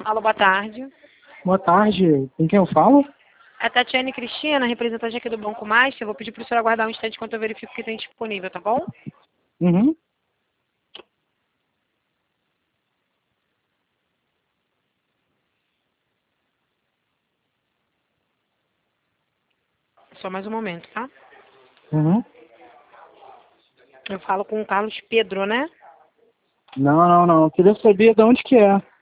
Alô, boa tarde. Boa tarde. Com quem eu falo? É Tatiane Cristina, representante aqui do Banco Master. Eu vou pedir para o senhor aguardar um instante enquanto eu verifico o que tem disponível, tá bom? Uhum. Só mais um momento, tá? Uhum. Eu falo com o Carlos Pedro, né? Não. Queria saber de onde que é.